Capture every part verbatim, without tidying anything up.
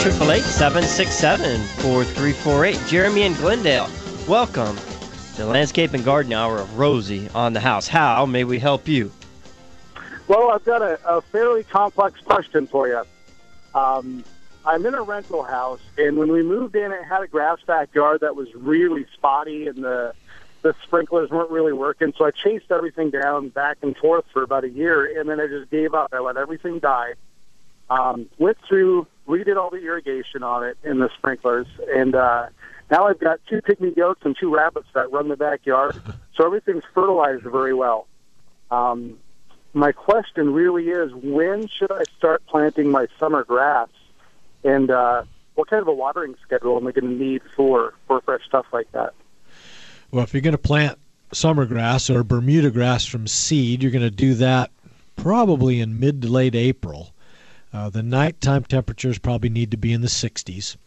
eight eight eight, seven six seven, four three four eight. Jeremy in Glendale, welcome to the Landscape and Garden Hour of Rosie on the House. How may we help you? Well, I've got a, a fairly complex question for you. Um, I'm in a rental house, and when we moved in, it had a grass backyard that was really spotty, and the the sprinklers weren't really working. So I chased everything down back and forth for about a year, and then I just gave up. I let everything die. Um, went through, redid all the irrigation on it and the sprinklers, and uh, now I've got two pygmy goats and two rabbits that run the backyard, so everything's fertilized very well. Um, my question really is, when should I start planting my summer grass, and uh, what kind of a watering schedule am I going to need for, for fresh stuff like that? Well, if you're going to plant summer grass or Bermuda grass from seed, you're going to do that probably in mid to late April. Uh, the nighttime temperatures probably need to be in the sixties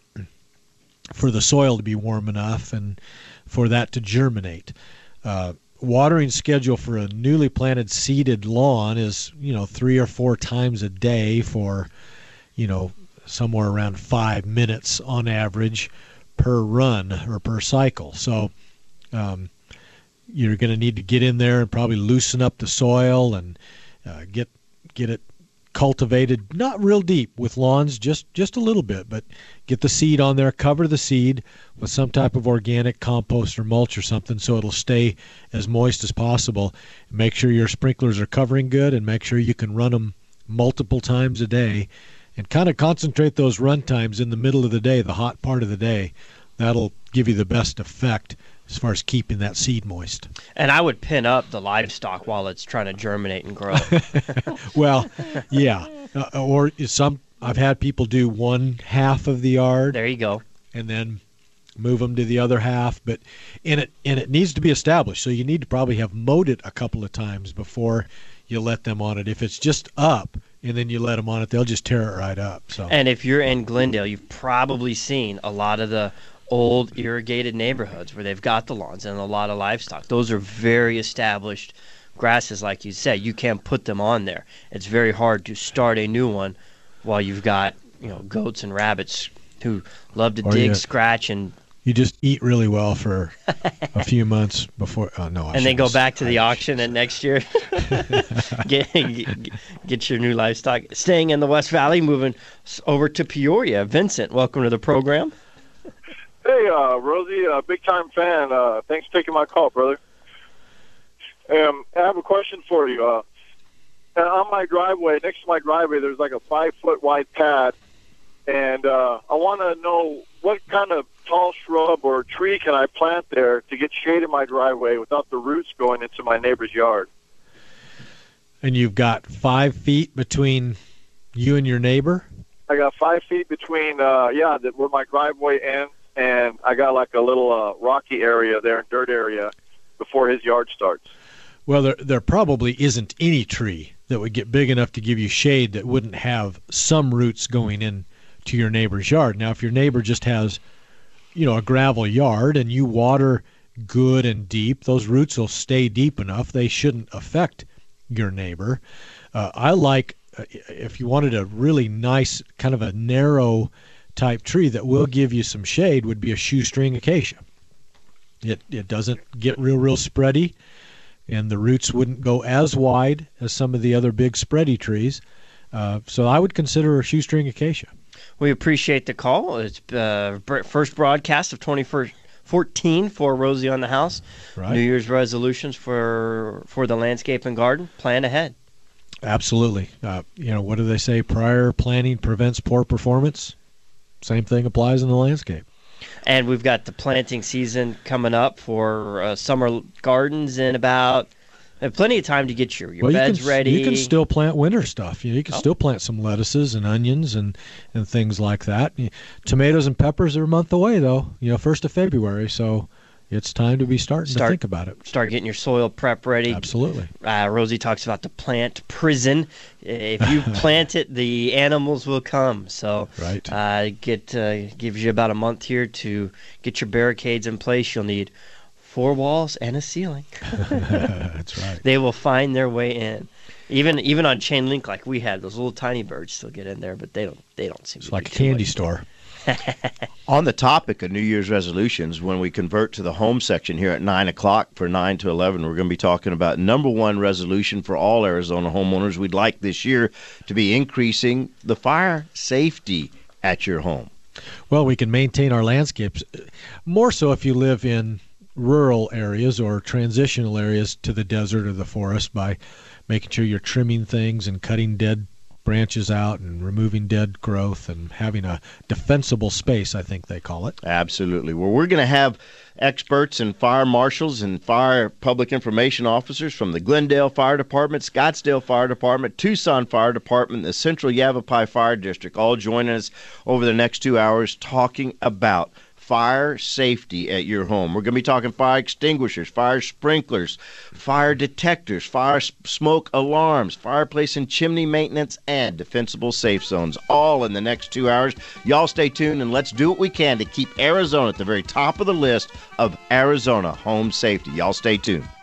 for the soil to be warm enough and for that to germinate. Uh, watering schedule for a newly planted seeded lawn is, you know, three or four times a day for, you know, somewhere around five minutes on average per run or per cycle. So um, you're going to need to get in there and probably loosen up the soil and uh, get get it cultivated, not real deep with lawns, just just a little bit, but get the seed on there, cover the seed with some type of organic compost or mulch or something so it'll stay as moist as possible. Make sure your sprinklers are covering good, and make sure you can run them multiple times a day, and kind of concentrate those run times in the middle of the day, the hot part of the day. That'll give you the best effect as far as keeping that seed moist. And I would pin up the livestock while it's trying to germinate and grow. Well, yeah. Uh, or some, I've had people do one half of the yard. There you go. And then move them to the other half. But and it and it needs to be established. So you need to probably have mowed it a couple of times before you let them on it. If it's just up and then you let them on it, they'll just tear it right up. So. And if you're in Glendale, you've probably seen a lot of the old irrigated neighborhoods where they've got the lawns and a lot of livestock. Those are very established grasses, like you said. You can't put them on there. It's very hard to start a new one while you've got, you know, goats and rabbits who love to or dig, you, scratch, and you just eat really well for a few months before. Oh no! I and then go back to I, the auction at next year. get, get get your new livestock. Staying in the West Valley, moving over to Peoria. Vincent, welcome to the program. Hey, uh, Rosie, uh, big-time fan. Uh, thanks for taking my call, brother. Um, I have a question for you. Uh, on my driveway, next to my driveway, there's like a five-foot wide pad, and uh, I want to know what kind of tall shrub or tree can I plant there to get shade in my driveway without the roots going into my neighbor's yard. And you've got five feet between you and your neighbor? I got five feet between, uh, yeah, the, where my driveway ends, and I got like a little uh, rocky area there, dirt area, before his yard starts. Well, there there probably isn't any tree that would get big enough to give you shade that wouldn't have some roots going in to your neighbor's yard. Now, if your neighbor just has, you know, a gravel yard and you water good and deep, those roots will stay deep enough. They shouldn't affect your neighbor. Uh, I like, uh, if you wanted a really nice, kind of a narrow type tree that will give you some shade, would be a shoestring acacia. It it doesn't get real, real spready, and the roots wouldn't go as wide as some of the other big spready trees. Uh, so I would consider a shoestring acacia. We appreciate the call. It's uh, first broadcast of twenty fourteen for Rosie on the House. Right. New Year's resolutions for for the landscape and garden. Plan ahead. Absolutely. Uh, you know, what do they say? Prior planning prevents poor performance. Same thing applies in the landscape. And we've got the planting season coming up for uh, summer gardens in about uh, plenty of time to get your, your well, beds you can, ready. You can still plant winter stuff. You know, you can oh. still plant some lettuces and onions and, and things like that. Tomatoes and peppers are a month away, though, you know, first of February. So it's time to be starting start, to think about it. Start getting your soil prep ready. Absolutely. Uh, Rosie talks about the plant prison. If you plant it, the animals will come. So right. uh, get uh, gives you about a month here to get your barricades in place. You'll need four walls and a ceiling. That's right. They will find their way in. Even even on chain link like we had, those little tiny birds still get in there, but they don't they don't seem It's to like do a too candy much. store. On the topic of New Year's resolutions, when we convert to the home section here at nine o'clock for nine to eleven, we're going to be talking about number one resolution for all Arizona homeowners we'd like this year to be increasing the fire safety at your home. Well, we can maintain our landscapes, more so if you live in rural areas or transitional areas to the desert or the forest, by making sure you're trimming things and cutting dead branches out and removing dead growth and having a defensible space, I think they call it. Absolutely. Well, we're going to have experts and fire marshals and fire public information officers from the Glendale Fire Department, Scottsdale Fire Department, Tucson Fire Department, the Central Yavapai Fire District, all joining us over the next two hours talking about fire safety at your home. We're going to be talking fire extinguishers, fire sprinklers, fire detectors, fire s- smoke alarms, fireplace and chimney maintenance, and defensible safe zones, all in the next two hours. Y'all stay tuned, and let's do what we can to keep Arizona at the very top of the list of Arizona home safety. Y'all stay tuned.